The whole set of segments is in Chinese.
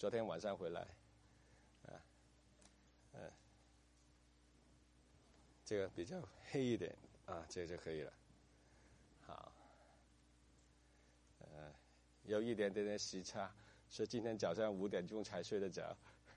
昨天晚上回来，这个比较黑一点啊，这就可以了。好，有一点点时差，所以今天早上5点钟才睡得着。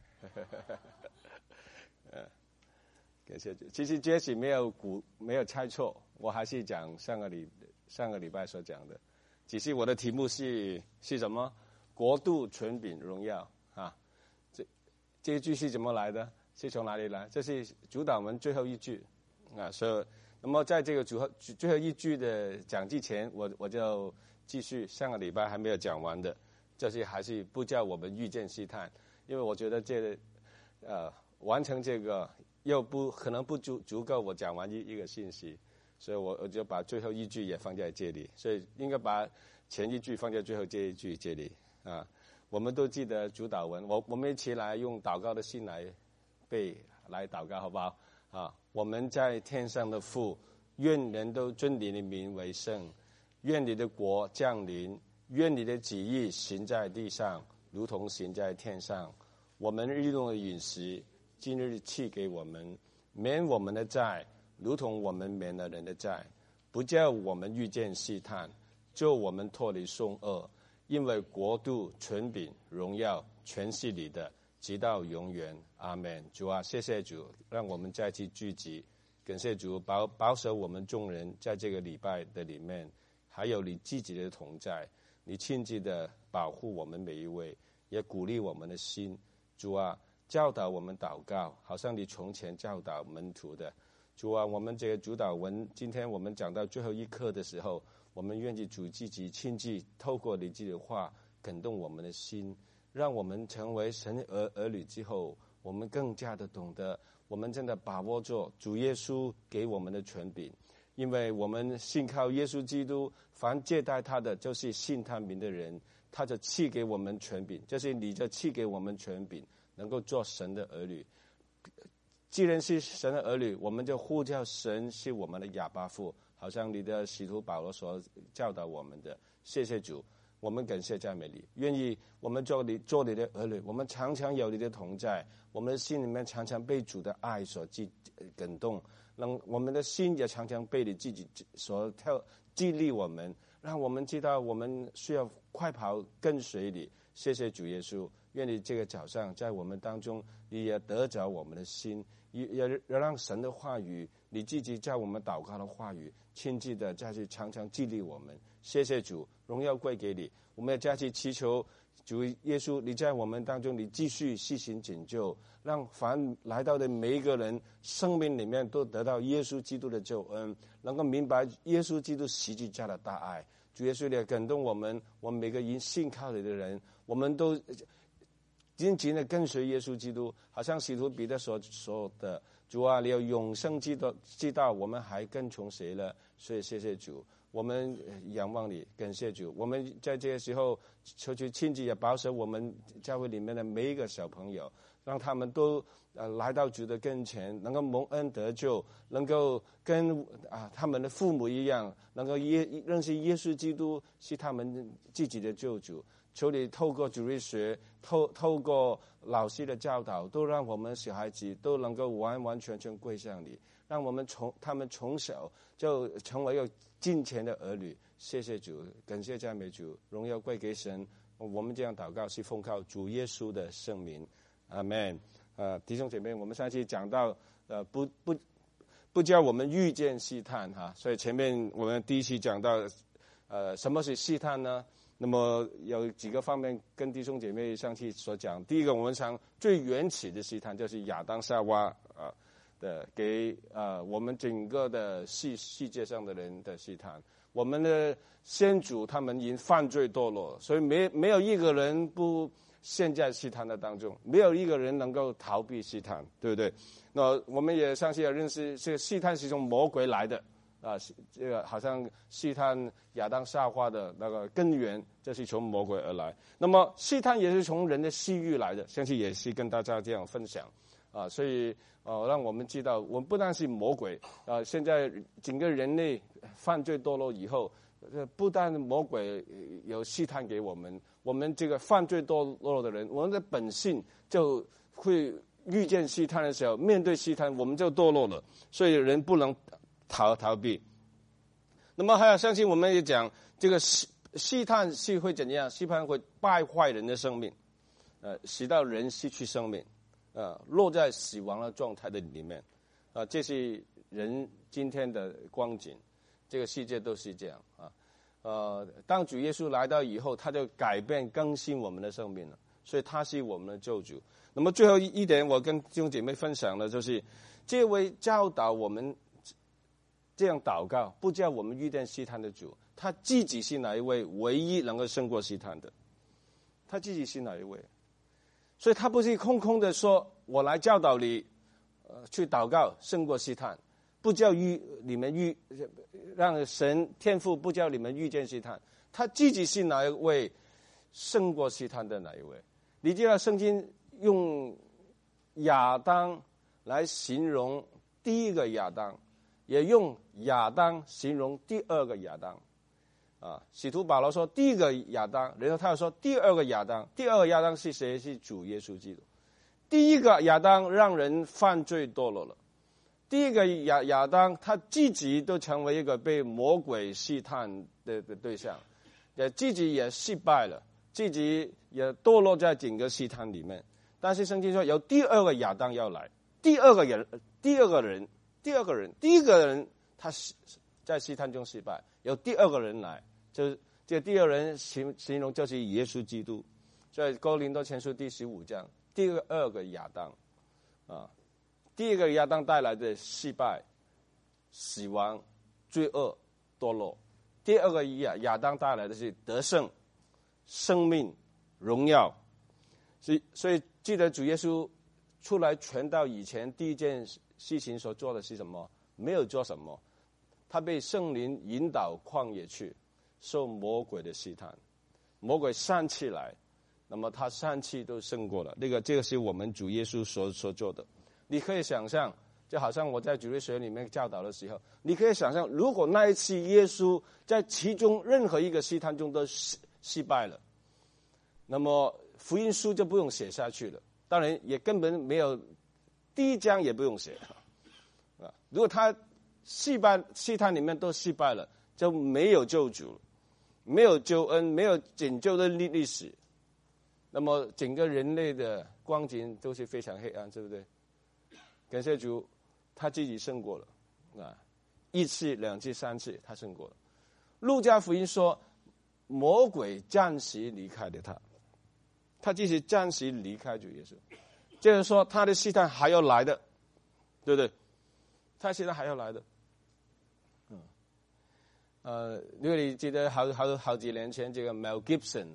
感谢主。其实 Jesse 没有猜错，我还是讲上个礼拜所讲的，只是我的题目是什么？国度、权柄、荣耀啊！这一句是怎么来的？是从哪里来？这是主导文最后一句啊。所以，那么在这个最后一句的讲之前，我就继续上个礼拜还没有讲完的，就是还是不叫我们遇见试探，因为我觉得完成这个又可能不足够我讲完一个信息，所以我就把最后一句也放在这里，所以应该把前一句放在最后这一句这里啊。我们都记得主祷文，我们一起来用祷告的心来祷告，好不好啊？我们在天上的父，愿人都尊你的名为圣，愿你的国降临，愿你的旨意行在地上，如同行在天上。我们日用的饮食，今日赐给我们，免我们的债，如同我们免了人的债，不叫我们遇见试探，救我们脱离凶恶。因为国度、权柄、荣耀全是你的，直到永远。阿们。主啊，谢谢主，让我们再次聚集，感谢主保守我们众人在这个礼拜的里面，还有你自己的同在，你亲自的保护我们每一位，也鼓励我们的心。主啊，教导我们祷告，好像你从前教导门徒的。主啊，我们这个主祷文，今天我们讲到最后一课的时候，我们愿意主自己亲自透过你自己的话感动我们的心，让我们成为神儿女之后，我们更加的懂得，我们真的把握住主耶稣给我们的权柄，因为我们信靠耶稣基督，凡接待他的就是信他名的人，他就赐给我们权柄，就是你就赐给我们权柄，能够做神的儿女。既然是神的儿女，我们就呼叫神是我们的哑巴父，好像你的使徒保罗所教导我们的。谢谢主，我们感谢赞美你，愿意我们做你的儿女，我们常常有你的同在，我们的心里面常常被主的爱所感动，让我们的心也常常被你自己所激励我们，让我们知道我们需要快跑跟随你。谢谢主耶稣，愿你这个早上在我们当中，你也得着我们的心，也让神的话语，你自己在我们祷告的话语，亲自的再去常常激励我们。谢谢主，荣耀归给你。我们也再去祈求主耶稣，你在我们当中，你继续施行拯救，让凡来到的每一个人生命里面都得到耶稣基督的救恩，能够明白耶稣基督十字架的大爱。主耶稣也感动我们每个人信靠你的人，我们都紧紧的跟随耶稣基督，好像使徒彼得所说的，主啊，你有永生之道，我们还跟从谁了？所以谢谢主，我们仰望你，感谢主。我们在这个时候求主亲自也保守我们教会里面的每一个小朋友，让他们都来到主的跟前，能够蒙恩得救，能够跟他们的父母一样，能够认识耶稣基督是他们自己的救主。求你透过主日学，透过老师的教导，都让我们小孩子都能够完完全全归向你，让我们他们从小就成为有敬虔的儿女。谢谢主，感谢赞美主，荣耀归给神。我们这样祷告是奉靠主耶稣的圣名，阿们。弟兄姐妹，我们上次讲到不叫我们遇见试探哈，所以前面我们第一期讲到什么是试探呢？那么有几个方面跟弟兄姐妹上期所讲。第一个，我们讲最原始的试探就是亚当夏娃给我们整个的世界上的人的试探。我们的先祖他们因犯罪堕落，所以没有一个人不陷在试探的当中，没有一个人能够逃避试探，对不对？那我们也上期也认识，这个试探是从魔鬼来的。这个好像试探亚当夏娃的那个根源，这是从魔鬼而来。那么试探也是从人的私欲来的，相信也是跟大家这样分享所以让我们知道，我们不但是魔鬼现在整个人类犯罪堕落以后不但魔鬼有试探给我们，我们这个犯罪堕落的人，我们的本性就会遇见试探的时候，面对试探我们就堕落了，所以人不能逃避。那么还有相信我们也讲，这个试探是会怎样？试探会败坏人的生命，使到人失去生命，落在死亡的状态的里面，这是人今天的光景，这个世界都是这样啊。当主耶稣来到以后，他就改变更新我们的生命了，所以他是我们的救主。那么最后一点，我跟弟兄姐妹分享的就是，这位教导我们这样祷告，不叫我们遇见试探的主，他自己是哪一位唯一能够胜过试探的？他自己是哪一位？所以他不是空空的说，我来教导你，去祷告胜过试探，不叫你们让神天父不叫你们遇见试探，他自己是哪一位胜过试探的哪一位？你知道圣经用亚当来形容第一个亚当，也用亚当形容第二个亚当。使徒保罗说第一个亚当，然后他又说第二个亚当。第二个亚当是谁？是主耶稣基督。第一个亚当让人犯罪堕落了，第一个亚当他自己都成为一个被魔鬼试探的对象，自己也失败了，自己也堕落在整个试探里面。但是圣经说有第二个亚当要来，第一个人他在试探中失败，有第二个人来，就是这第二人形容就是耶稣基督。在哥林多前书第15章，第二个亚当第一个亚当带来的失败、死亡、罪恶、堕落；第二个亚当带来的是得胜、生命、荣耀。所以记得主耶稣出来传道以前，第一件事情所做的是什么？没有做什么，他被圣灵引导旷野去，受魔鬼的试探。魔鬼上气来，那么他上气都胜过了。这个是我们主耶稣所做的。你可以想象，就好像我在主日学里面教导的时候，你可以想象，如果那一次耶稣在其中任何一个试探中都失败了，那么福音书就不用写下去了。当然也根本没有第一章也不用写如果他试探里面都失败了，就没有救主，没有救恩，没有拯救的历史，那么整个人类的光景都是非常黑暗，对不对？感谢主，他自己胜过了一次、两次、三次，他胜过了。路加福音说，魔鬼暂时离开了他即使暂时离开主耶稣，就是说他的试探还要来的，对不对？他试探还要来的。如果你记得好几年前，这个 Mel Gibson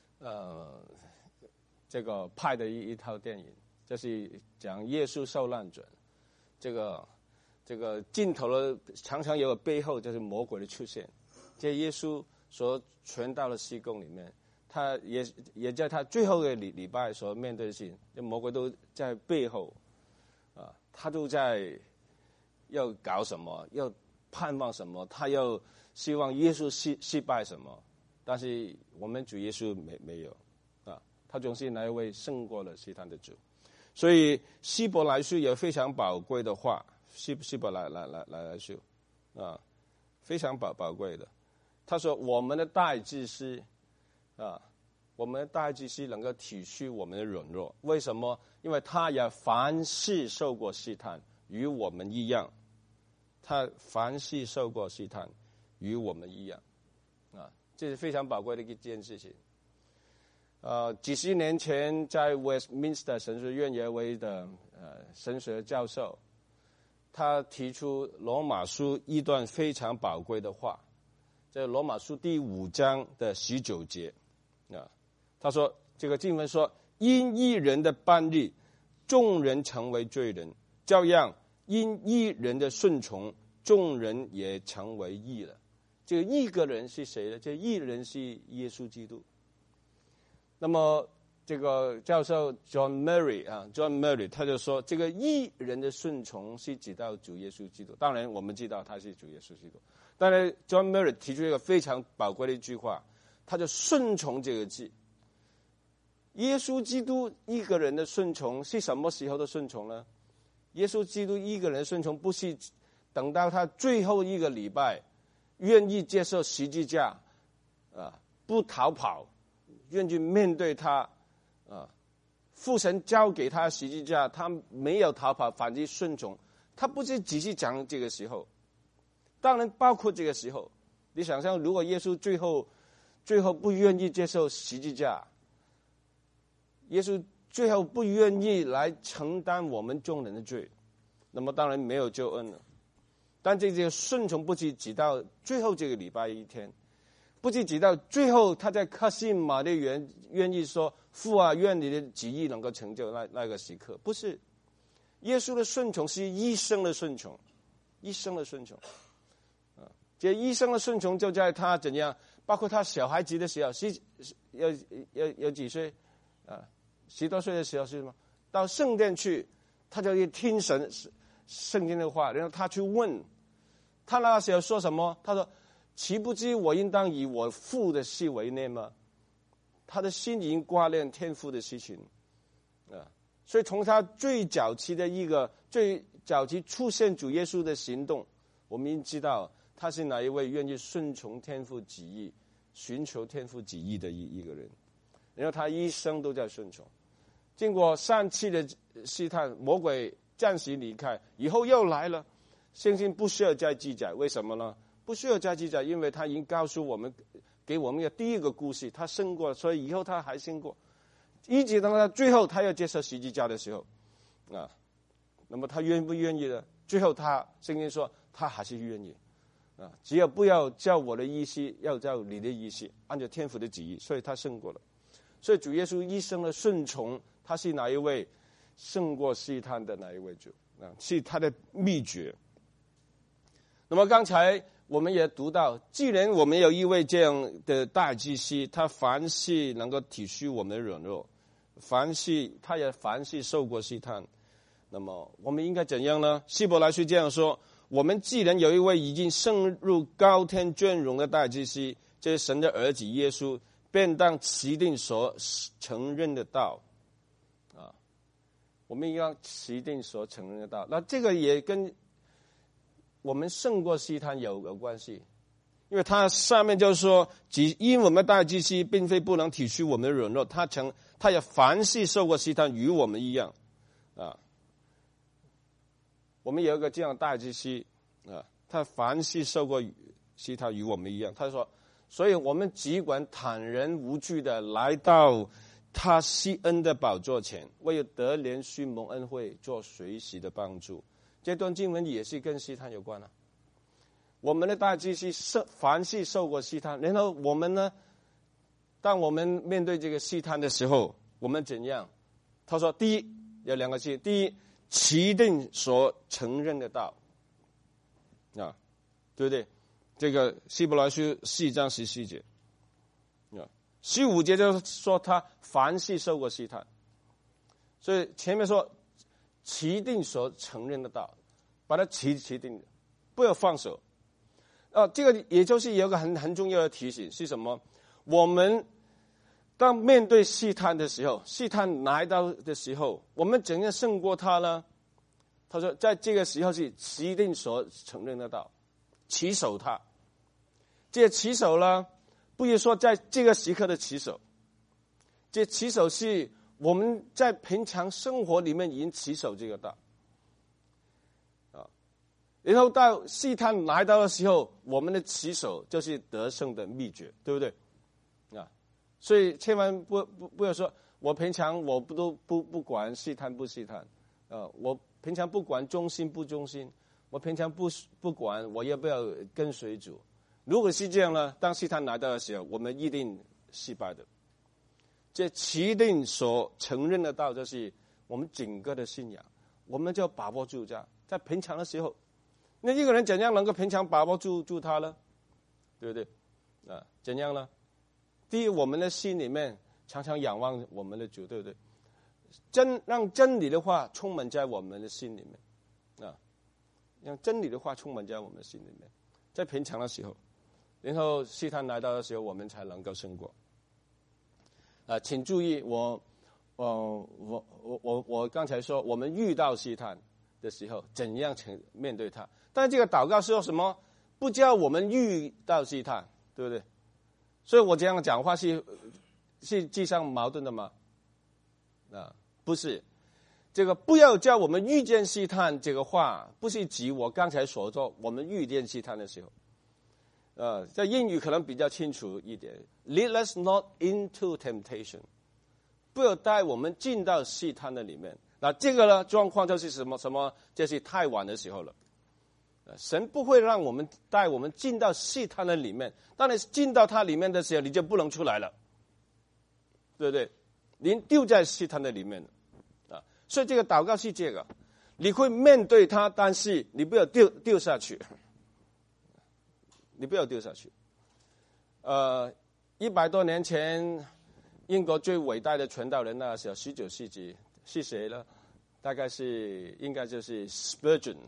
这个拍的一套电影，就是讲耶稣受难者。这个镜头的常常有个背后就是魔鬼的出现。在耶稣所传道的事工里面，他也在他最后的礼拜所面对的事情，魔鬼都在背后他都在要搞什么，要盼望什么，他要希望耶稣失败什么。但是我们主耶稣没有他总是那一位胜过了试探的主。所以希伯来书有非常宝贵的话，希伯来书非常宝贵的。他说我们的大祭司我们的大祭司能够体恤我们的软弱，为什么？因为他也凡事受过试探，与我们一样。他凡事受过试探，与我们一样这是非常宝贵的一件事情。几十年前在 Westminster 神学院有一位的神学教授，他提出罗马书一段非常宝贵的话，在罗马书第5章的19节他说这个经文说，因一人的悖逆，众人成为罪人，照样因一人的顺从，众人也成为义了。这个一个人是谁呢？这一人是耶稣基督。那么这个教授 John Murray 他就说，这个义人的顺从是指到主耶稣基督。当然我们知道他是主耶稣基督，当然 John Murray 提出一个非常宝贵的一句话，他就顺从这个字。耶稣基督一个人的顺从是什么时候的顺从呢？耶稣基督一个人的顺从不是等到他最后一个礼拜愿意接受十字架不逃跑，愿意面对他父神交给他十字架，他没有逃跑，反之顺从。他不是只是讲这个时候，当然包括这个时候。你想象，如果耶稣最后不愿意接受十字架，耶稣最后不愿意来承担我们众人的罪，那么当然没有救恩了。但这个顺从不是直到最后这个礼拜一天，不是直到最后他在客西马尼园愿意说父啊，愿你的旨意能够成就那个时刻，不是。耶稣的顺从是一生的顺从，一生的顺从这一生的顺从就在他怎样，包括他小孩子的时候，有几岁10多岁的时候是吗？到圣殿去，他就去听圣经的话，然后他去问，他那时候说什么？他说：“岂不知我应当以我父的事为念吗？”他的心已经挂念天父的事情所以从他最早期出现主耶稣的行动，我们已经知道他是哪一位愿意顺从天父旨意、寻求天父旨意的一个人。然后他一生都在顺从，经过3次的试探，魔鬼暂时离开，以后又来了。圣经不需要再记载，为什么呢？不需要再记载，因为他已经告诉我们，给我们的第一个故事，他胜过了，所以以后他还胜过，一直到他最后他要接受十字架的时候那么他愿不愿意呢？最后圣经说他还是愿意只要不要照我的意思，要照你的意思，按照天父的旨意，所以他胜过了。所以主耶稣一生的顺从，他是哪一位胜过试探的哪一位主是他的秘诀。那么刚才我们也读到，既然我们有一位这样的大祭司，他凡事能够体恤我们的软弱，他也凡事受过试探，那么我们应该怎样呢？希伯来书这样说，我们既然有一位已经升入高天尊荣的大祭司，这是神的儿子耶稣，便当持定所承认的道我们应该持定所承认的道。那这个也跟我们胜过试探有关系，因为他上面就说，因我们大祭司并非不能体恤我们的软弱，他也凡事受过试探，与我们一样我们有一个这样的大祭司他凡事受过试探，与我们一样。他说，所以我们只管坦然无惧的来到他施恩的宝座前，为得怜恤蒙恩惠，做随时的帮助。这段经文也是跟试探有关我们的大祭司凡事受过试探，然后我们呢，当我们面对这个试探的时候，我们怎样？他说，第一有2个字，第一，持定所承认的道对不对？这个希伯来书4章14节15节就是说他凡事受过试探，所以前面说持定所承认的道，把它持定，不要放手这个也就是有一个很重要的提醒是什么？我们当面对试探的时候，试探来到的时候，我们怎样胜过他呢？他说在这个时候是持定所承认的道，持守他。这个持守呢，不是说在这个时刻的持守，这持守是我们在平常生活里面已经持守这个道然后到试探来到的时候，我们的持守就是得胜的秘诀，对不对所以千万不要说我平常我不管试探不试探我平常不管忠心不忠心，我平常不管我要不要跟随主。如果是这样呢，当试探来到的时候，我们一定失败的。这持定所承认的道，就是我们整个的信仰，我们就要把握住在平常的时候。那一个人怎样能够平常把握住他呢？对不对怎样呢？第一，我们的心里面常常仰望我们的主，对不对？让真理的话充满在我们的心里面啊，让真理的话充满在我们的心里面，在平常的时候，然后试探来到的时候，我们才能够胜过。请注意，我刚才说，我们遇到试探的时候，怎样面对它？但这个祷告是说什么？不叫我们遇到试探，对不对？所以我这样讲话是既相矛盾的吗？不是。这个不要叫我们遇见试探这个话，不是指我刚才所说我们遇见试探的时候。在英语可能比较清楚一点 ，Lead us not into temptation， 不要带我们进到试探的里面。那这个呢状况就是什么？就是太晚的时候了。神不会让我们带我们进到试探的里面，当你进到它里面的时候，你就不能出来了，对不对？你丢在试探的里面了所以这个祷告是这个，你会面对它，但是你不要丢下去，你不要丢下去。100多年前，英国最伟大的传道人那时候，19世纪是谁呢？大概应该就是 Spurgeon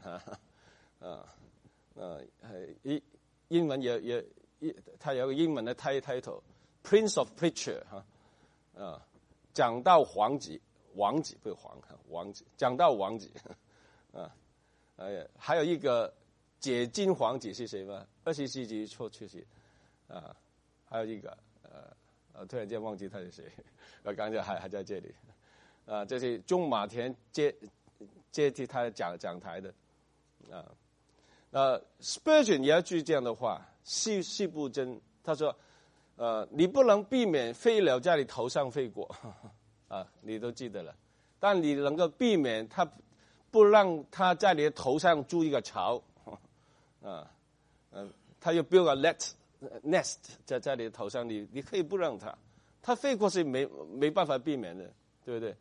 英文他有个英文的 title Prince of Preacher 讲道王子不是王子，讲道王子还有一个解经皇子是谁吗？20世纪初期还有一个突然间忘记他是谁，我刚才还在这里这是中马田接替他讲台的Spurgeon 也有句这样的话，细不真，他说你不能避免飞鸟在你头上飞过你都记得了，但你能够避免它不让它在你的头上筑一个巢它又 build a nest 在你的头上，你可以不让它飞过是没办法避免的，对不对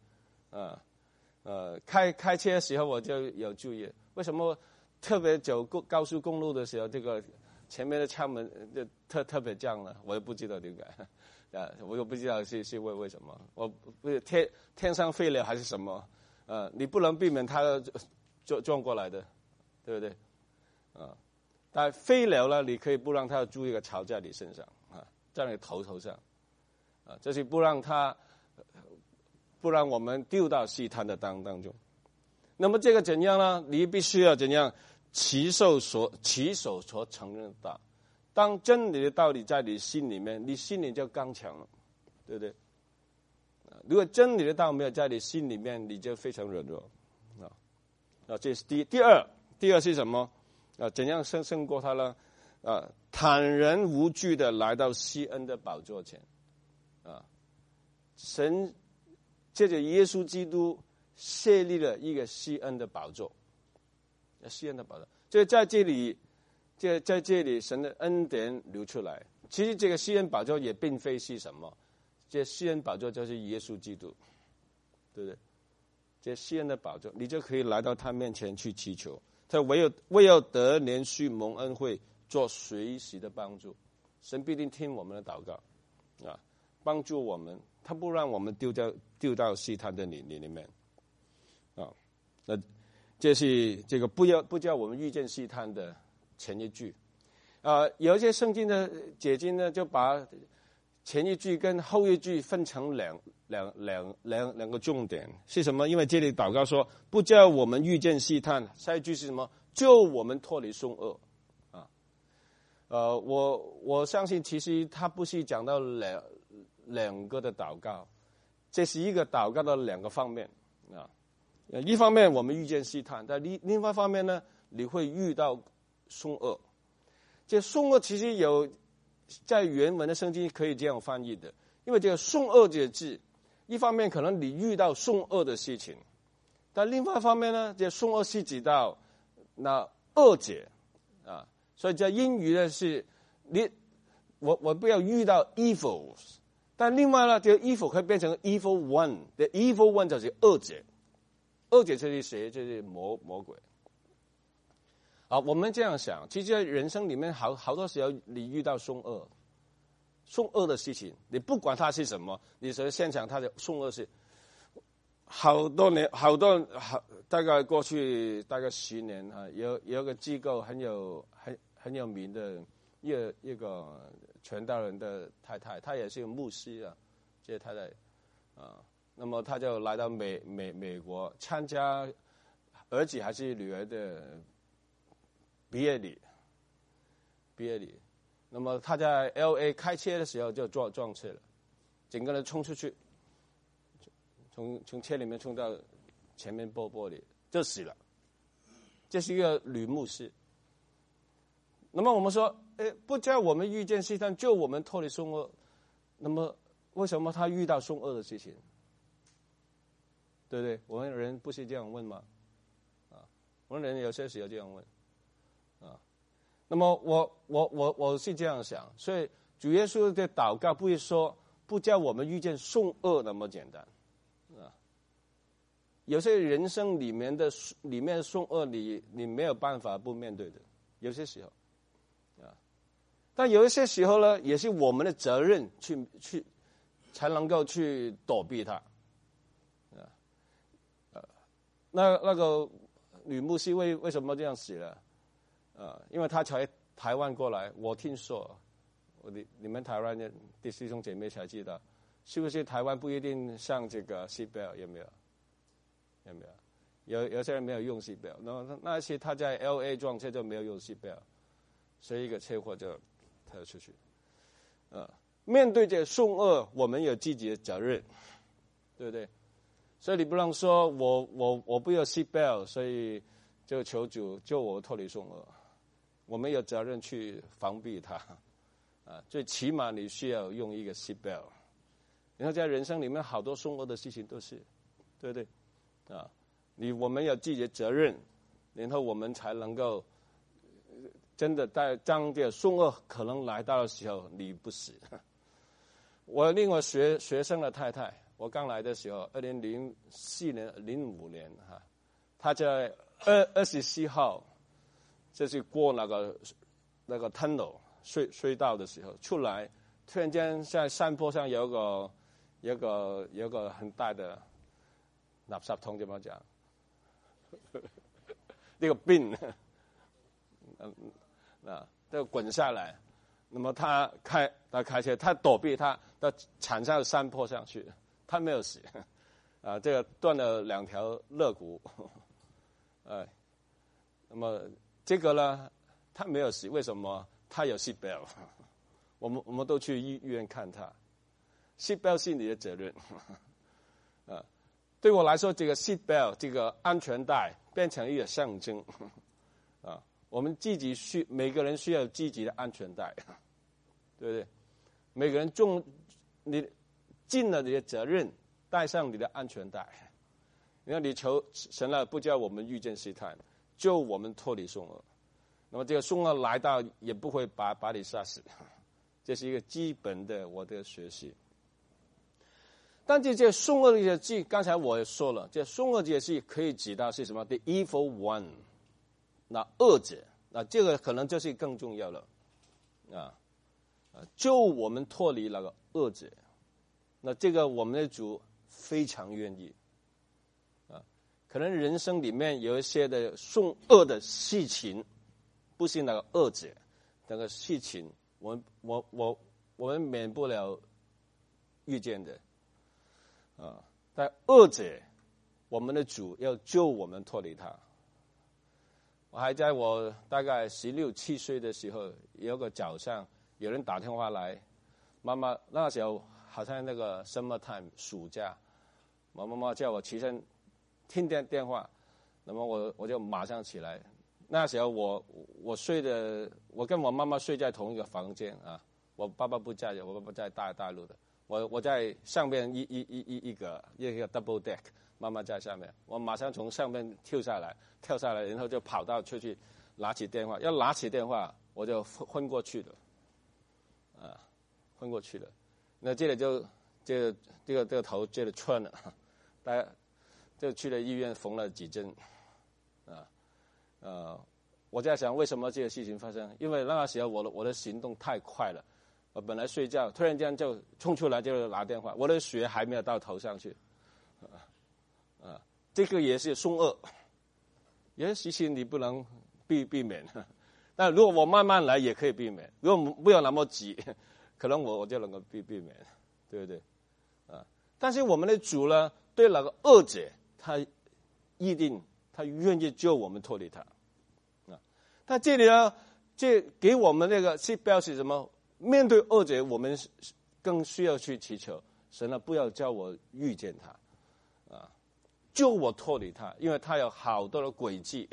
开车的时候我就有注意，为什么特别走高速公路的时候，这个前面的舱门就特别降了，我也不知道点解我又不知道是为什么，我不是天上飞了还是什么你不能避免它撞过来的，对不对但飞了呢，你可以不让它筑一个巢在你身上在你头上这是不让我们丢到试探的当中。那么这个怎样呢？你必须要怎样起手所承认的。当真理的道理在你心里面，你心里就刚强了，对不对？如果真理的道没有在你心里面，你就非常软弱这是第二是什么怎样胜过他呢？坦然无惧的来到施恩的宝座前神借着耶稣基督设立了一个施恩的宝座，施恩的宝座，所以在这里神的恩典流出来。其实这个施恩宝座也并非是什么，这施恩宝座就是耶稣基督，对不对？这施恩的宝座，你就可以来到他面前去祈求。他唯有得连续蒙恩惠，做随时的帮助，神必定听我们的祷告帮助我们，他不让我们丢到试探的里面这是这个不叫我们遇见试探的前一句有一些圣经的解经呢，就把前一句跟后一句分成两个重点是什么？因为这里祷告说不叫我们遇见试探，下一句是什么？救我们脱离凶恶我相信其实他不是讲到两个的祷告，这是一个祷告的两个方面一方面我们遇见试探，但另外一方面呢，你会遇到凶恶。这凶恶其实有在原文的圣经可以这样翻译的，因为这个凶恶这个字，一方面可能你遇到凶恶的事情，但另外一方面呢，这凶恶是指到那恶者所以在英语呢是我不要遇到 evils， 但另外呢，这个 evil 可以变成 evil one，the evil one 就是恶者。恶者就是谁？就是魔鬼我们这样想，其实在人生里面好多时候你遇到凶恶， 送恶的事情，你不管它是什么，你只是现场他的送恶事。好多年，大概过去大概10年啊，有一个机构很有名的一个传道人的太太，她也是个牧师啊，这些太太啊，那么她就来到美国参加儿子还是女儿的毕业礼，那么她在 LA 开车的时候就撞车了，整个人冲出去。从车里面冲到前面玻璃就死了，这是一个女牧师。那么我们说，不叫我们遇见试探，救我们脱离凶恶。那么为什么他遇到凶恶的事情？对不对？我们人不是这样问吗？我们人有些时候这样问，那么我是这样想，所以主耶稣的祷告不是说不叫我们遇见凶恶那么简单。有些人生里面的凶恶你没有办法不面对的，有些时候，但有一些时候呢，也是我们的责任去才能够去躲避它，那个女牧师为什么这样死了？因为她从台湾过来，我听说，你们台湾的弟兄姐妹才知道，是不是台湾不一定上这个 seatbelt 有没有？有些人没有用 seatbelt， 那些他在 LA 撞车就没有用 seatbelt， 所以一个车祸就跳出去。面对这凶恶，我们有自己的责任，对不对？所以你不能说我不要 seatbelt， 所以就求主救我脱离凶恶。我们有责任去防避它，最起码你需要用一个 seatbelt。然后在人生里面好多凶恶的事情都是，对不对？我们有自己的责任，然后我们才能够真的当这个凶恶可能来到的时候，你不死。我另外学生的太太，我刚来的时候，2004年、05年她在24号，就是过那个 tunnel 隧道的时候出来，突然间在山坡上有个很大的垃圾桶，怎么讲？那个bin，就滚下来。那么他开车，他躲避他铲上山坡上去，他没有死，这个断了2条肋骨，那么这个呢，他没有死，为什么？他有 seatbelt， 我们都去医院看他 ，seatbelt 是你的责任，对我来说，这个 seatbelt 这个安全带变成一个象征，我们每个人需要自己的安全带，对不对？每个人你尽了你的责任，带上你的安全带。然后你求神了，不叫我们遇见试探，救我们脱离凶恶。那么这个凶恶来到，也不会把你杀死，这是一个基本的我的学习。但这凶恶的字，刚才我也说了，这凶恶的字可以指到是什么 ？The evil one， 那恶者，那这个可能就是更重要了，救我们脱离那个恶者。那这个我们的主非常愿意，可能人生里面有一些的凶恶的事情，不是那个恶者，那个事情，我们免不了遇见的。但恶者，我们的主要救我们脱离他。我还在我大概16、17岁的时候，有个早上有人打电话来，妈妈那时候好像那个 summer time 暑假，我妈妈叫我起身听电话，那么我就马上起来。那时候我睡的，我跟我妈妈睡在同一个房间啊，我爸爸不在，我爸爸在大陆的。我在上面一个 double deck， 妈妈在下面，我马上从上面跳下来，然后就跑到出去拿起电话，要拿起电话我就昏过去了，昏过去了。那这里就这个头这里穿了，大家就去了医院缝了几针，我在想为什么这个事情发生？因为那个时候我的行动太快了。 我本来睡觉，突然间就冲出来就拿电话，我的血还没有到头上去，这个也是凶恶，也其实你不能避免。但如果我慢慢来也可以避免，如果不要那么急，可能我就能够避免，对不对？但是我们的主呢，对那个恶者，他一定他愿意救我们脱离他。他这里呢，这给我们那个是表示什么？面对恶者，我们更需要去祈求神呢，不要叫我遇见他，救我脱离他，因为他有好多的诡计。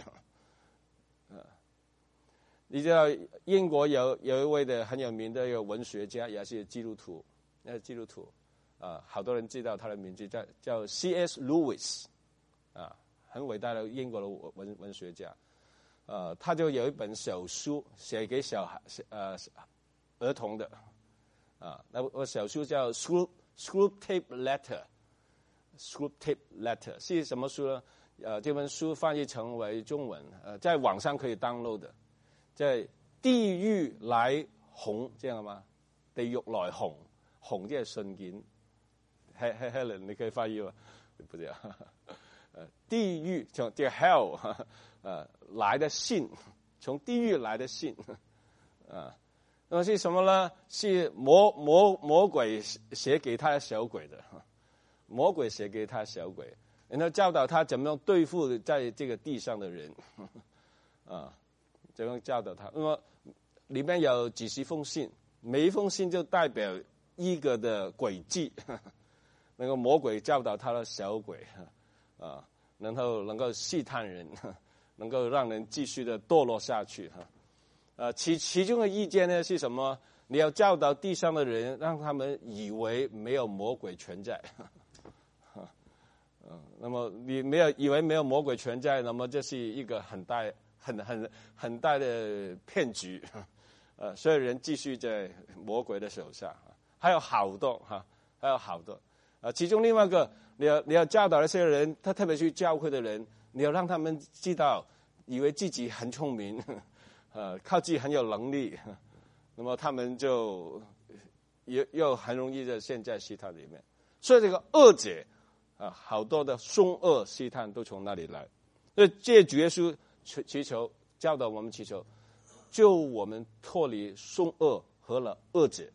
你知道英国有一位的很有名的一个文学家，也是基督徒，好多人知道他的名字叫 C.S. Lewis， 很伟大的英国的文学家，他就有一本小书写给小孩儿童的，那小书叫 Screwtape Letter。Screwtape Letter 是什么书呢？这本书翻译成为中文，在网上可以 download 的，在地獄來紅，知道嗎？地獄來紅，紅即係信件。Helen， 你可以翻譯嗎？不知道。地獄從這 hell 來的信，從地獄來的信，那麼是什麼呢？是魔鬼寫給他的小鬼的，魔鬼寫給他小鬼，然後教導他怎麼樣對付在這個地上的人，怎樣教導他？那麼裏面有幾十封信，每一封信就代表一個的詭計，那個魔鬼教導他的小鬼，然後能夠試探人，能夠讓人繼續的墮落下去。其中的意見呢是什麼？你要教導地上的人，讓他們以為沒有魔鬼存在。那麼你以為沒有魔鬼存在，那麼這是一個很大的騙局。所有人繼續在魔鬼的手上，還有好多。其中另外一個，你要教導那些人，他特別去教會的人，你要讓他們知道，以為自己很聰明，靠自己很有能力，那麼他們就又很容易的陷在試探裡面。所以這個惡者好多的凶惡試探都從那裡來。所以借主耶穌祈求，教導我們祈求，救我們脫離凶惡和了惡者。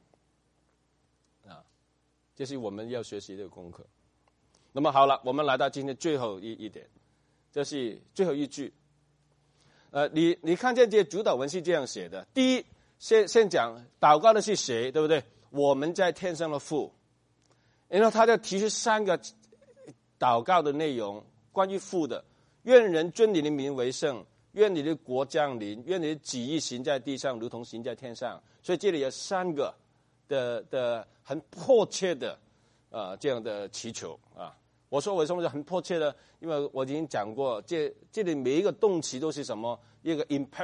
這是我們要學習的功課。那麼好了，我們來到今天最後一點，這是最後一句。你看見這主禱文是這樣寫的。第一，先講禱告的是誰，對不對？我們在天上的父。然後他就提出3個禱告的內容，關於父的：願人尊你的名為聖，願你的國降臨，願你的旨意行在地上，如同行在天上。所以這裡有3個的很迫切的這樣的祈求啊。我說為什麼是很迫切的？因為我已經講過，這裡每一個動詞都是什麼？一個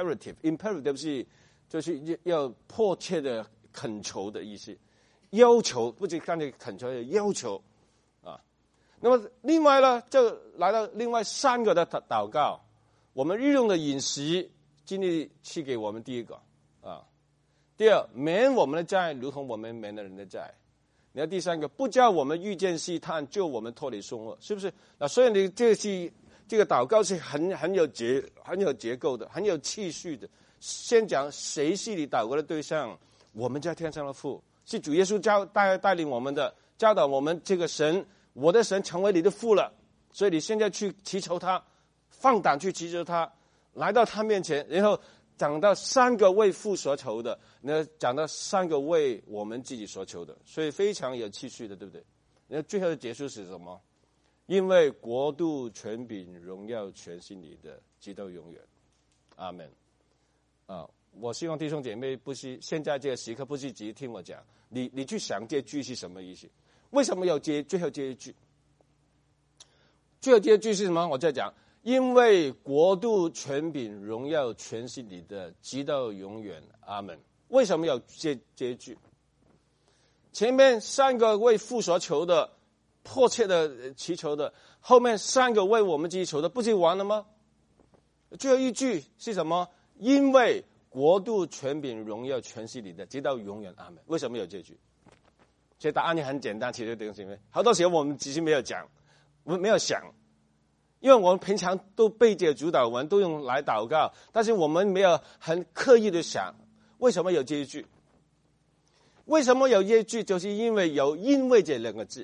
imperative 就是要迫切的懇求的意思，要求，不止剛才懇求的要求啊。那麼另外呢，就來到另外3個的禱告。我們日用的飲食，今日賜給我們第一個啊。第二，免我們的債，如同我們免了人的債。然後第3個，不叫我們遇見試探，救我們脫離兇惡，是不是？所以你這個禱告是很有結構的，很有次序的。先講誰是你禱告的對象，我們在天上的父，是主耶穌帶領我們的，教導我們這個神，我的神成為你的父了，所以你現在去祈求他，放膽去祈求他，來到他面前，然後講到3個為父所求的，然後講到3個為我們自己所求的，所以非常有次序的，對不對？然後最後的結束是什麼？因為國度、權柄、榮耀全是你的，直到永遠。阿們。我希望弟兄姐妹不是現在這個時刻不是只是聽我講，你去想這句是什麼意思？為什麼要最後這一句？最後這一句是什麼？我再講。因為國度、權柄、榮耀全是你的，直到永遠。阿們。為什麼要這一句？前面3個為父所求的，迫切的祈求的，後面3個為我們自己求的，不就完了嗎？最後一句是什麼？因為国度、权柄、荣耀全是你的，直到永远，阿们。为什么有这句？其实答案也很简单，其实弟兄姐妹，好多时候我们只是没有讲，我们没有想，因为我们平常都背这主祷文，都用来祷告，但是我们没有很刻意的想，为什么有这一句？为什么有这一句？就是因为有"因为"这两个字。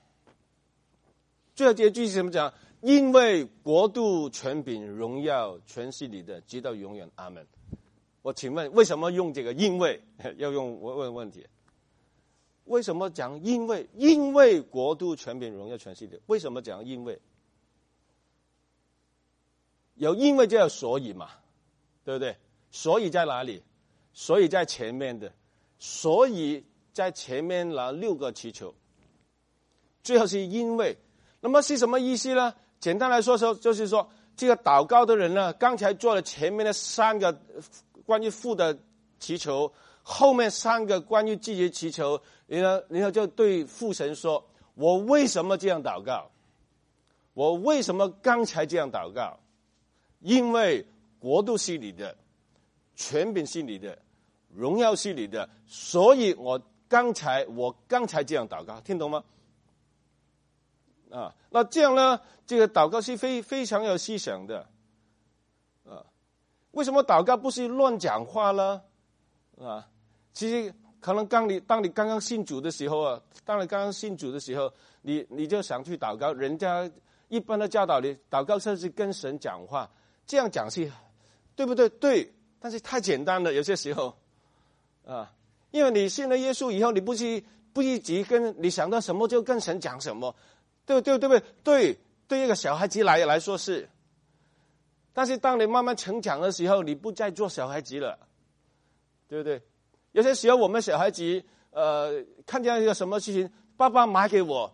最后这一句是什么讲？因为国度、权柄、荣耀全是你的，直到永远，阿们。我请问，为什么用这个"因为"？要用我问问题。为什么讲因为？因为国度、权柄、荣耀全是你的。为什么讲因为？有因为就有所以嘛，对不对？所以在哪里？所以在前面的，所以在前面拿6个祈求，最后是因为。那么是什么意思呢？简单来说就是说，这个祷告的人呢，刚才做了前面的3个关于父的祈求，后面3个关于自己的祈求，然后就对父神说：我为什么这样祷告？我为什么刚才这样祷告？因为国度是你的，权柄是你的，荣耀是你的，所以我刚才这样祷告，听懂吗？那这样呢，这个祷告是非常有思想的。为什么祷告不是乱讲话呢？其实可能当你刚刚信主的时候你就想去祷告，人家一般的教导你祷告是跟神讲话，这样讲是对不对？对，但是太简单了，有些时候因为你信了耶稣以后，你不一直跟你想到什么就跟神讲什么，对不对？对一个小孩子来说是，但是当你慢慢成长的时候，你不再做小孩子了，对不对？有些时候我们小孩子看见一个什么事情，爸爸买给我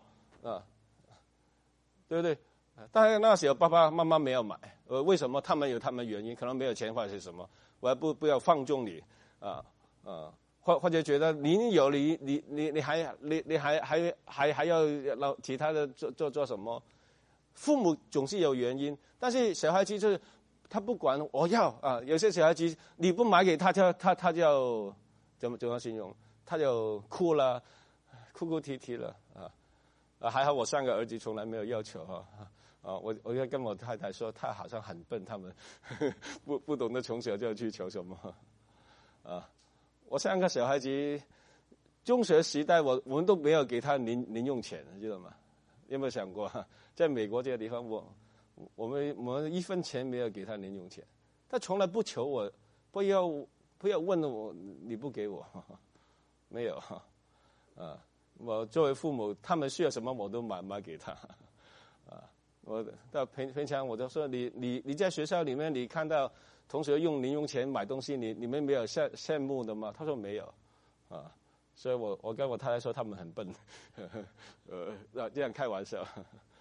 对不对？但是那时候爸爸妈妈没有买，为什么？他们有他们原因，可能没有钱或者是什么，我还不要放纵你或者觉得你有你还要其他的做什么？父母总是有原因，但是小孩子就是他不管我要有些小孩子你不买给他就怎么形容？他就哭了，哭啼啼了还好我3个儿子从来没有要求我要跟我太太说，他好像很笨，他们不懂得从小就去求什么我3个小孩子，中学时代我们都没有给他零用钱，知道吗？有没有想过？在美国这个地方，我们1分钱没有给他零用钱，他从来不求我，不要问我你不给我，没有我作为父母，他们需要什么我都买给他我到平常我就说你在学校里面你看到同学用零用钱买东西，你们没有羡慕的吗？他说没有所以我跟我太太说他们很笨这样开玩笑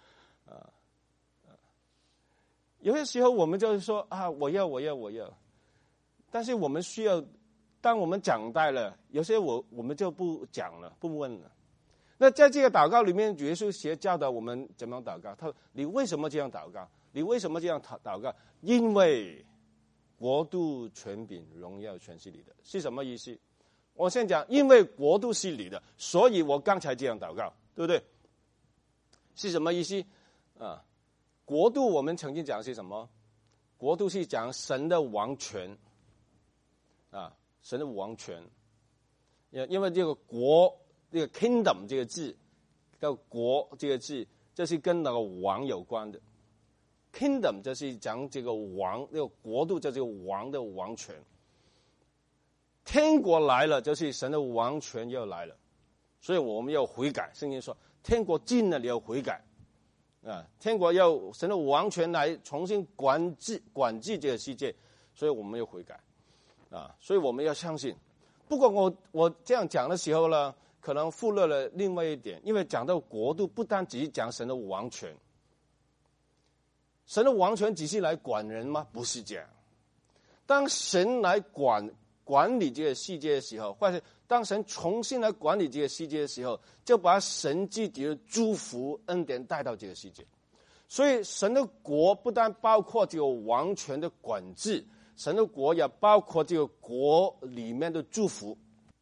有些时候我们就是说我要，但是我们需要，当我们长大了，有些我们就不讲了，不问了。那在这个祷告里面，主耶稣教导我们怎么样祷告。他说：“你为什么这样祷告？你为什么这样祷告？因为国度、权柄、荣耀全是你的。”是什么意思？我先讲，因为国度是你的，所以我刚才这样祷告，对不对？是什么意思国度我们曾经讲是什么？国度是讲神的王权神的王权。因为这个国，这个 kingdom 这个字，叫国这个字，这是跟那个王有关的。kingdom 就是讲这个王，这个国度就是王的王权。天国来了，就是神的王权要来了，所以我们要悔改。圣经说，天国近了，你要悔改天国要神的王权来重新管制这个世界，所以我们要悔改所以我们要相信。不过我这样讲的时候呢，可能忽略了另外一点，因为讲到国度，不单只是讲神的王权。神的王权只是来管人吗？不是这样。当神来管理这个世界的时候，或者当神重新来管理这个世界的时候，就把神自己的祝福恩典带到这个世界。所以神的国不但包括这个王权的管制， 神的国也包括这个国里面的祝福。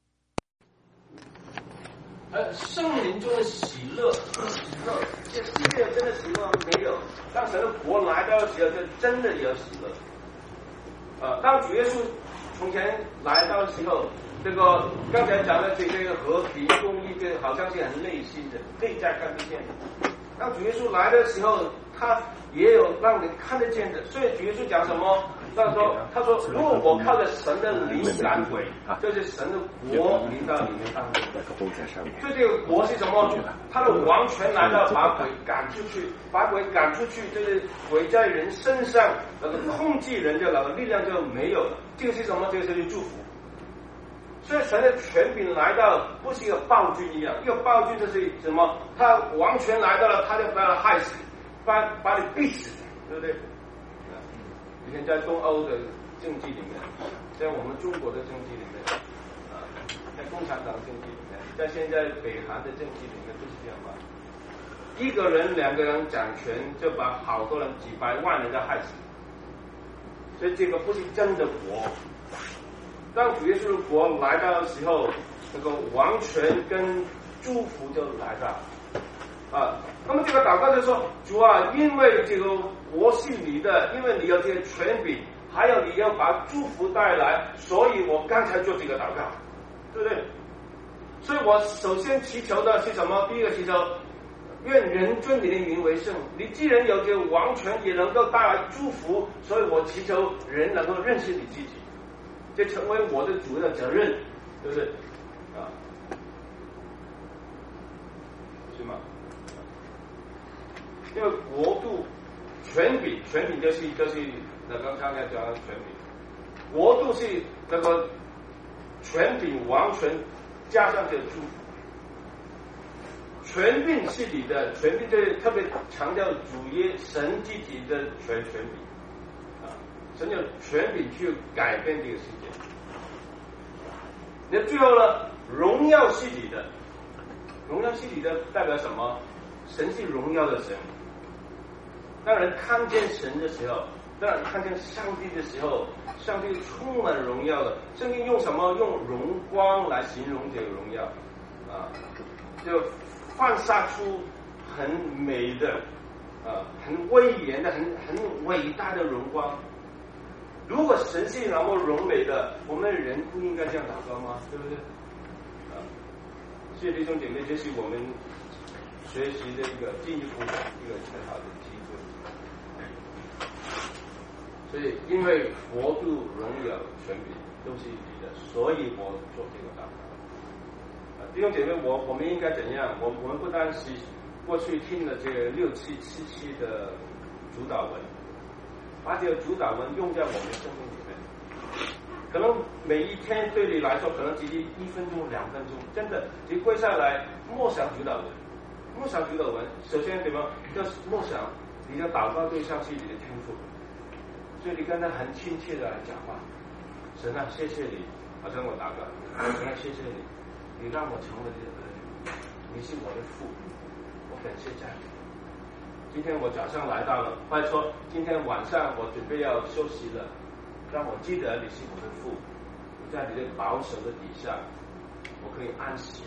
圣灵中的喜乐，这世界真的喜乐没有？当神的国来到的时候，就真的有喜乐。当主耶稣从前来到的时候，这个刚才讲的这个和平公义，这好像是很内心的、内在看得见的。当主耶稣来的时候，他也有让你看得见的。所以主耶稣讲什么？他说，如果我靠着神的灵赶鬼，就是神的国临到你们当中。所以这个国是什么？他的王权来到，把鬼赶出去，把鬼赶出去，就是鬼在人身上那个控制人的那个力量就没有了。这个是什么？这个是祝福。所以神的权柄来到，不是一个暴君一样，一个暴君就是什么？他王权来到了，他就把他害死，把你逼死，对不对？以前在东欧的政治里面，在我们中国的政治里面，在共产党政治里面，在现在北韩的政治里面，都是这样吧？一个人、两个人掌权，就把好多人、几百万人都害死。所以这个不是真的国。当主耶稣的国来到的时候，那个王权跟祝福就来到。那么这个祷告就说：主啊，因为这个国是你的，因为你有这个权柄，还有你要把祝福带来，所以我刚才做这个祷告，对不对？所以我首先祈求的是什么？第一个祈求，愿人尊你的名为圣。你既然有这个王权，也能够带来祝福，所以我祈求人能够认识你自己，这成为我的主要的责任，对不对？是吗？因为国度权柄就是那刚才讲的权柄，国度是那个权柄王权加上这个祝福，权柄是你的，权柄就是特别强调主耶神自己的权柄神有权柄去改变这个世界。那最后呢，荣耀是你的，荣耀是你的代表什么？神是荣耀的神。当人看见神的时候，当人看见上帝的时候，上帝充满荣耀的。圣经用什么？用荣光来形容这个荣耀就放射出很美的很威严的、很伟大的荣光。如果神是那么荣美的，我们人不应该这样祷告吗？对不对？谢谢弟兄姐妹，这是我们学习的一个进一步的一个很好的机会。所以，因为国度、荣耀、权柄都是你的，所以我做这个祷告。弟兄姐妹，我们应该怎样？我们不单是过去听了这个6777的主导文，把这个主导文用在我们生命里面。可能每一天对你来说，可能只是1分钟、2分钟，真的，你跪下来默想主导文。默想主导文，首先怎么？就是默想你的祷告对象是你的天父。所以你跟他很亲切的来讲话，神啊，谢谢你，好像我祷告，神啊，谢谢你，你让我成为你的儿女，你是我的父，我感谢在你。今天我早上来到了，或者说今天晚上我准备要休息了，让我记得你是我的父，我在你的保守的底下，我可以安息。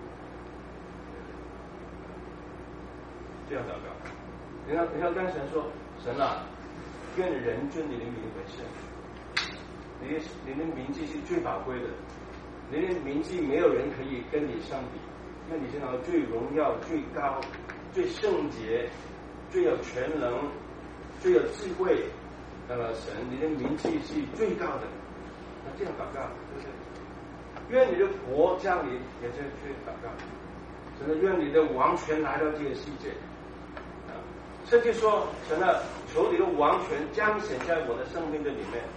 这样祷告，你要跟神说，神啊，愿人尊你的名为圣。你的名字是最宝贵的，你的名字没有人可以跟你相比，因为你是那个最荣耀、最高、最圣洁、最有全能、最有智慧那个神，你的名字是最高的。那这样祷告，对不对？愿你的国降临，也在这祷告。神的愿你的王权来到这个世界。圣经说，神啊，求你的王权彰显在我的生命的里面，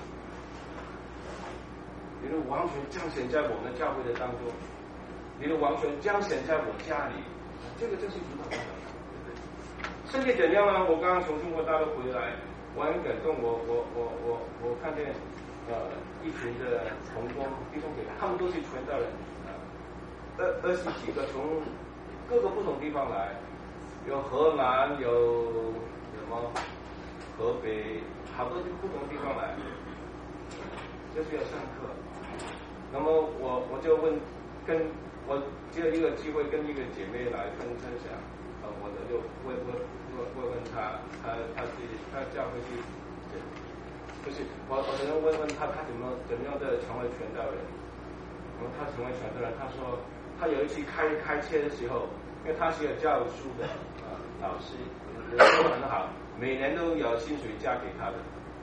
你的王权彰显在我们教会的当中，你的王权彰显在我家里，这个就是主导的，对不对？圣经怎样呢？我刚刚从中国大陆回来，我很感动，我看见一群的同工弟兄姐妹，他们都是传道人，20几个从各个不同地方来。有荷兰，有什么河北，好多不同地方来。 就是要上课。那么我就我只有一个机会跟一个姐妹来分享，我就问她教会去，不是我只能问她怎么样的成为传道人。然后她成为传道人，她说她有一次开车的时候，因为她是有教书的老师，人都很好，每年都有薪水加给她的。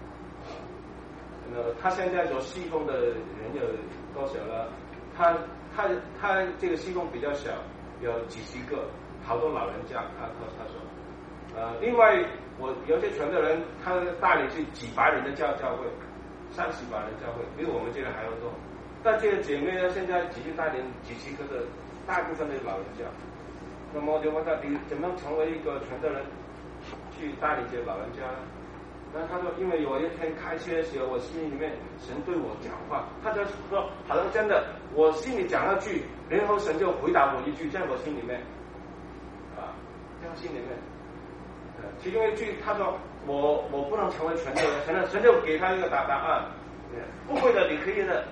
他现在所侍奉的人有多少了？他这个侍奉比较小，有几十个，好多老人家。他说，另外我有些传道人，他带领是几百人的教会，30百人教会，比我们这个还要多。但这个姐妹呢，现在只是带领几十个的，大部分的老人家。那么我就问他，你怎么成为一个传道人，去带领这些老人家呢？然后他说，因为有一天开车的时候，我心里面神对我讲话，他就说，好像真的，我心里讲了句，然后神就回答我一句，在我心里面，在我心里面，其中一句他说，我不能成为传道人，神就给他一个答案，不会的，你可以的，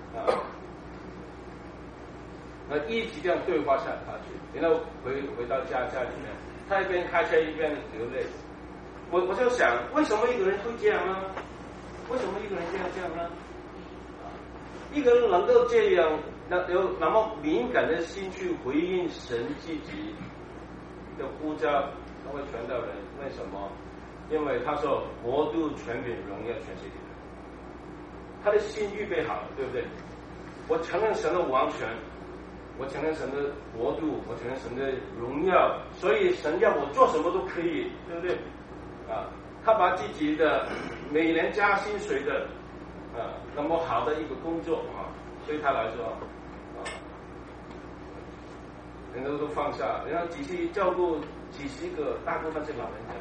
一直这样对话下去，然后回到家里面，他一边开车一边流泪。我就想，为什么一个人会这样呢？为什么一个人这样呢？一个人能够这样，有那么敏感的心去回应神自己的呼召，成为传道人，为什么？因为他说国度、权柄、荣耀全是你的，他的心预备好了，对不对？我承认神的王权，我承认神的国度，我承认神的荣耀，所以神要我做什么都可以，对不对？他把自己的每年加薪水的那么好的一个工作对他来说人都放下，然后仔细照顾几十个，大部分是老人家。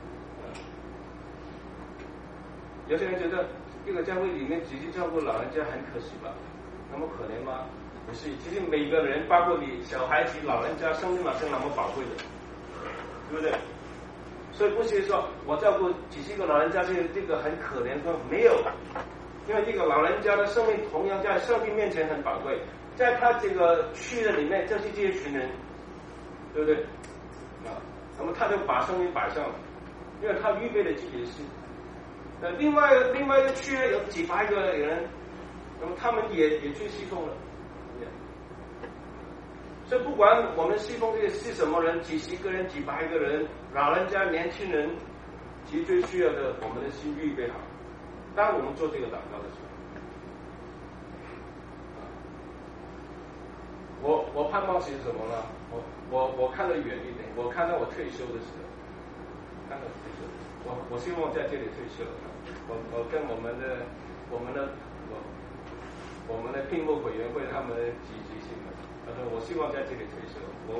有些人觉得这个教会里面仔细照顾老人家很可惜吧？那么可怜吗？不是，其实每个人，包括你小孩子、老人家，生命是那么宝贵的，对不对？所以不是说我照顾几十个老人家这个很可怜，说没有，因为这个老人家的生命同样在上帝面前很宝贵，在他这个区的里面，就是这一群人，对不对？那么他就把生命摆上了，因为他预备了自己的事。另外一个区有几百个人，那么他们也去侍奉了。所以不管我们侍奉这个是什么人，几十个人、几百个人，老人家、年轻人，其实最需要的，我们的心预备好。当我们做这个祷告的时候，我盼望是什么呢？我看得远一点，我看到我退休的时候，我希望在这里退休。我跟我们的聘募委员会他们积极性的。我希望在这里退休，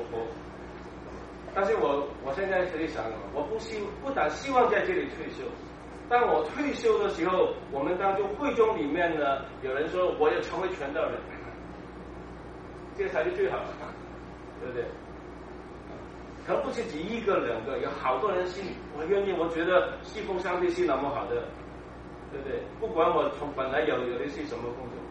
但是我现在实际上，我不但希望在这里退休，当我退休的时候，我们当中会中里面呢，有人说我要成为传道人，这才是最好的，对不对？可能不是只一个两个，有好多人心里我愿意，我觉得侍奉上帝是那么好的，对不对？不管我从本来有的是什么工作。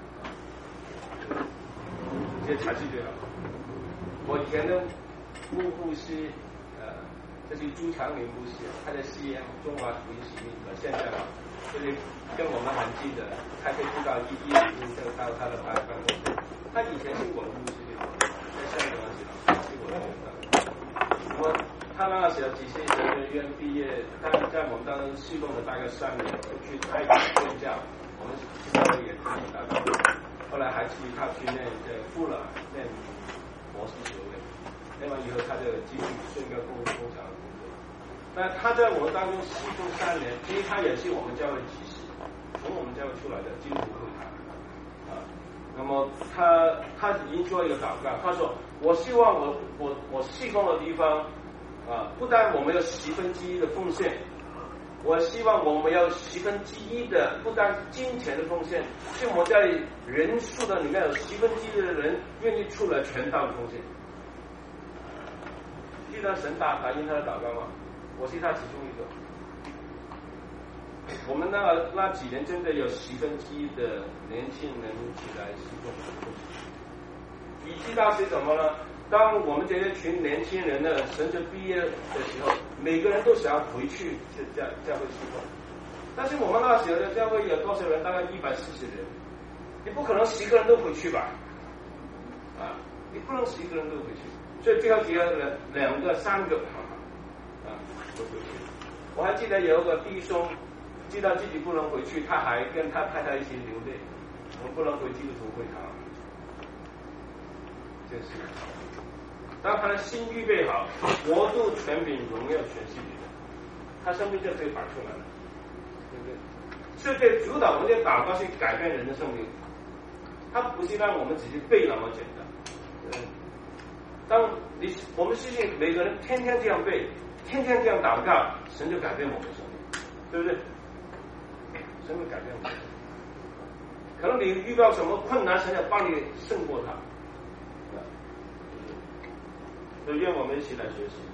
这才是最好。我以前的牧师，这是朱长林牧师，他在西安中华福音使命的，现在就是跟我们很近的，开车知道105就到他的办公室。他以前是我的牧师，在香港的时候是我的学生。他那个时候只是神学院毕业，但是在我们当中侍奉了大概3年，去泰国宣教，我们教会也听他的。后来还他去念复了念博士学位，念完以后他就继续顺个工厂的工作。但他在我们当中侍奉3年，其实他也是我们教会执事，从我们教会出来的基督徒会堂那么他已经做一个祷告，他说我希望我侍奉的地方不但我们有1/10的奉献。我希望我们要1/10的，不单金钱的奉献，是我在人数的里面有1/10的人愿意出来全道的奉献。记得神答应他的祷告吗？我是他其中一个。 我们那几年真的有1/10的年轻人起来侍奉神，以及到是什么呢？当我们这些群年轻人呢，甚至毕业的时候，每个人都想要回去教会侍奉。但是我们那时候的教会有多少人？大概140人，你不可能10个人都回去吧？啊，你不能10个人都回去，所以最后只有2个、3个都回去。我还记得有一个弟兄知道自己不能回去，他还跟他太太一起流泪，我不能回基督徒会堂。就是，当他的心预备好，国度、权柄、荣耀全是你的，他生命就可以摆出来了，对不对？所以对主导我们的祷告是改变人的生命，它不是让我们只是背那么简单。当我们相信每个人天天这样背，天天这样祷告，神就改变我们的生命，对不对？神会改变我们。可能你遇到什么困难，神要帮你胜过它。所以愿我们一起来学习。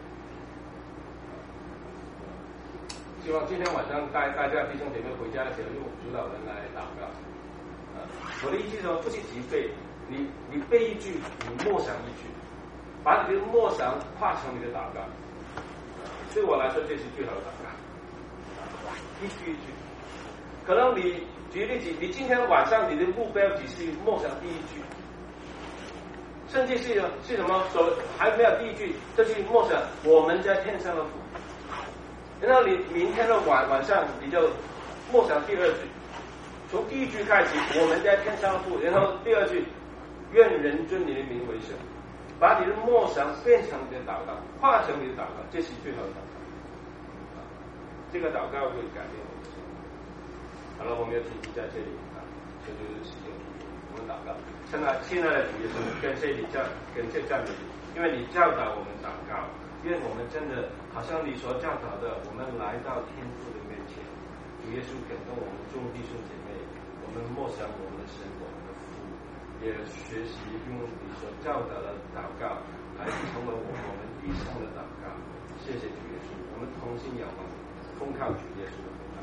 希望今天晚上大家弟兄姐妹回家的时候，用主导人来祷告。我的意思说，不是只背，你背一句，你默想一句，把你的默想化成你的祷告。对我来说，这是最好的祷告。一句一句，可能你举例子，你今天晚上你的目标只是默想第一句。甚至是什么？还没有第一句，就是默想我们在天上的父。然后你明天的晚上你就默想第2句，从第1句开始，我们在天上的父，然后第2句，愿人尊你的名为圣，把你的默想变成你的祷告，化成你的祷告，这是最好的祷告。这个祷告会改变我们的生命。好了，我们要停止在这里这就是使用我们祷告。亲爱的主耶稣，感谢赞美你，因为你教导我们祷告，因为我们真的好像你所教导的，我们来到天父的面前，主耶稣感动我们众弟兄姐妹，我们默想我们的神，我们的父，也学习用你所教导的祷告来成为我们地上的祷告。谢谢主耶稣，我们同心仰望，奉靠主耶稣。